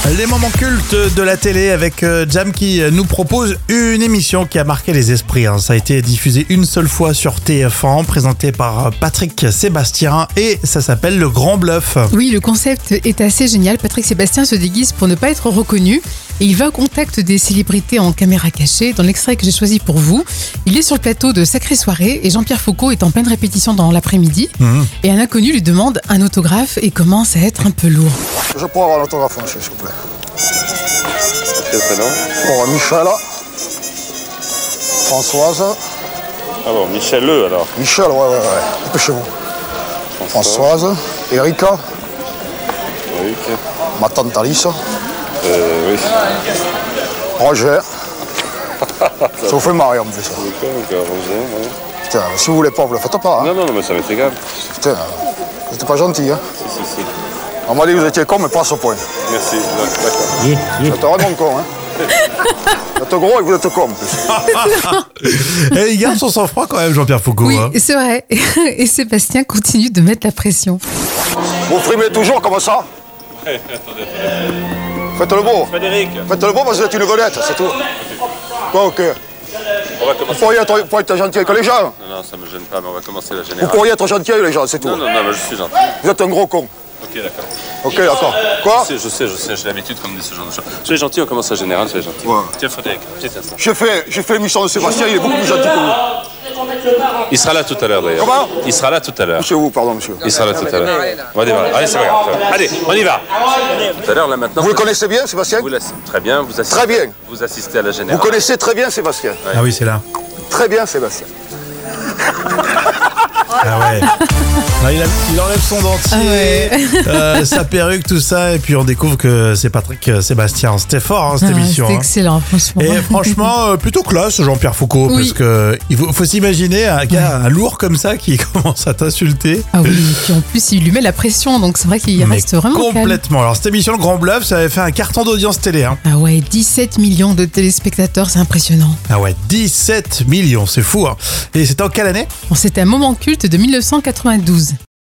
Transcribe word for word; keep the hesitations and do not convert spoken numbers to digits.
Les moments cultes de la télé avec euh, Jam qui nous propose une émission qui a marqué les esprits. Hein. Ça a été diffusé une seule fois sur T F un, présenté par Patrick Sébastien et ça s'appelle Le Grand Bluff. Oui, le concept est assez génial. Patrick Sébastien se déguise pour ne pas être reconnu et il va au contact des célébrités en caméra cachée. Dans l'extrait que j'ai choisi pour vous, il est sur le plateau de Sacrée Soirée et Jean-Pierre Foucault est en pleine répétition dans l'après-midi. Mmh. Et un inconnu lui demande un autographe et commence à être un peu lourd. Je pourrais avoir l'autographe, monsieur, s'il vous plaît. Quel prénom? Bon, Michel, Françoise. Alors, Michel Le, alors. Michel, ouais, ouais, ouais. Dépêchez-vous. François. Françoise. Erika. Eric. Ma tante Alice. Euh, oui. Roger. Ça vous fait marrer, en plus. Ça. D'accord, d'accord, Roger, oui. Putain, si vous voulez pas, vous le faites pas. Hein. Non, non, non, mais ça m'est égal. Putain, vous n'êtes pas gentil, hein. Si, si, si. On m'a dit que vous étiez con, mais pas à ce point. Merci, d'accord. Yeah, yeah. Vous êtes vraiment con, hein. Vous êtes gros et vous êtes con, en plus. Et il garde son sang-froid quand même, Jean-Pierre Foucault. Oui, hein. c'est vrai. Et Sébastien continue de mettre la pression. Vous frimez toujours comme ça? Hey, attendez, Faites le beau. Frédéric. Faites le beau parce que vous êtes une vedette, c'est tout. Quoi, ok. On va Vous commencer. pourriez être, vous pourriez être gentil avec les gens. Non, non, ça me gêne pas, mais on va commencer la Vous générale. pourriez être gentil avec les gens, c'est tout. Non, non, non, mais je suis gentil. Vous êtes un gros con. Ok, d'accord. Ok, d'accord. Quoi? Je sais, je sais, je sais, j'ai l'habitude qu'on me dise ce genre de choses. Soyez gentil, on commence la générale, soyez gentil. Ouais. Tiens, Frédéric, petit instant. J'ai fait, j'ai fait l'émission de Sébastien, il est beaucoup plus gentil que vous. Il sera là tout à l'heure, d'ailleurs. Comment? Il sera là tout à l'heure. Monsieur vous, pardon, monsieur. Il sera là tout à l'heure. On va démarrer. Allez, c'est pas grave. ça va. Allez, on y va. Tout à l'heure, là, maintenant... Vous le connaissez bien, Sébastien? Vous l'assistez très bien, vous assistez... Très bien. Vous assistez à la Vous générale. connaissez très bien Sébastien. Ouais. Ah oui, c'est là. Très bien, Sébastien. Ah ouais. Ah, il, a- il enlève son dentier, Ah ouais. euh, sa perruque, tout ça, et puis on découvre que c'est Patrick Sébastien. C'était fort, hein, cette Ah, émission. c'est hein. excellent, franchement. Et franchement, euh, plutôt classe, Jean-Pierre Foucault, Oui. parce que il faut, faut s'imaginer un gars, un lourd comme ça, qui commence à t'insulter. Ah oui, et puis en plus, il lui met la pression, donc c'est vrai qu'il Mais reste vraiment calme. complètement. Alors cette émission, Le Grand Bluff, ça avait fait un carton d'audience télé. Hein. Ah ouais, dix-sept millions de téléspectateurs, c'est impressionnant. Ah ouais, dix-sept millions, c'est fou. Hein. Et c'était en quelle année? Bon, c'était un moment culte de mille neuf cent quatre-vingt-douze.